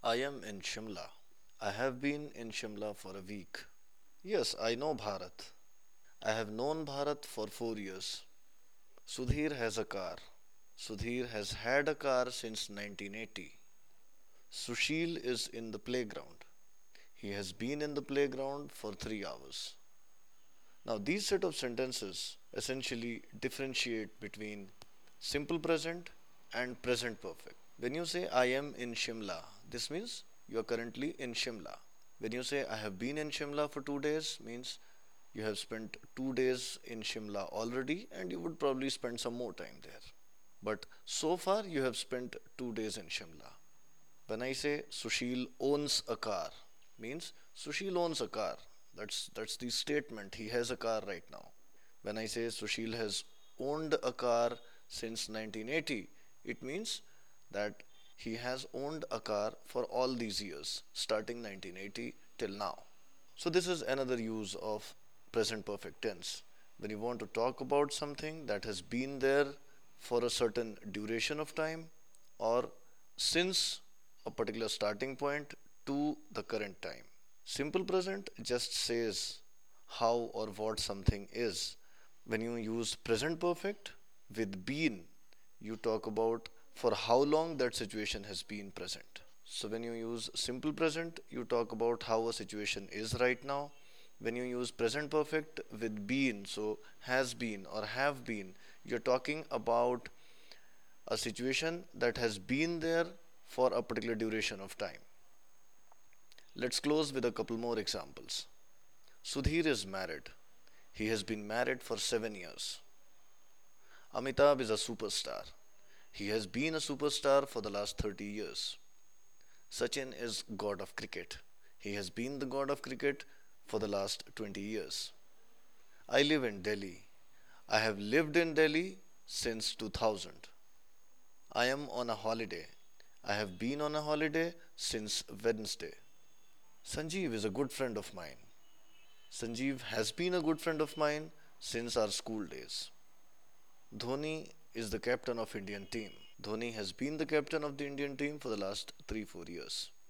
I am in Shimla. I have been in Shimla for a week. Yes, I know Bharat. I have known Bharat for 4 years. Sudhir has a car. Sudhir has had a car since 1980. Sushil is in the playground. He has been in the playground for 3 hours. Now, these set of sentences essentially differentiate between simple present and present perfect. When you say I am in Shimla, this means you are currently in Shimla. When you say I have been in Shimla for 2 days, means you have spent 2 days in Shimla already and you would probably spend some more time there. But so far you have spent 2 days in Shimla. When I say Sushil owns a car, means Sushil owns a car. That's the statement. He has a car right now. When I say Sushil has owned a car since 1980, it means that he has owned a car for all these years, starting 1980 till now. So, this is another use of present perfect tense. When you want to talk about something that has been there for a certain duration of time or since a particular starting point to the current time. Simple present just says how or what something is. When you use present perfect with been, you talk about for how long that situation has been present. So when you use simple present, you talk about how a situation is right now. When you use present perfect with been, so has been or have been, you're talking about a situation that has been there for a particular duration of time. Let's close with a couple more examples. Sudhir is married. He has been married for 7 years. Amitabh is a superstar. He has been a superstar for the last 30 years. Sachin is god of cricket. He has been the god of cricket for the last 20 years. I live in Delhi. I have lived in Delhi since 2000. I am on a holiday. I have been on a holiday since Wednesday. Sanjeev is a good friend of mine. Sanjeev has been a good friend of mine since our school days. Dhoni is the captain of Indian team. Dhoni has been the captain of the Indian team for the last 3 4 years.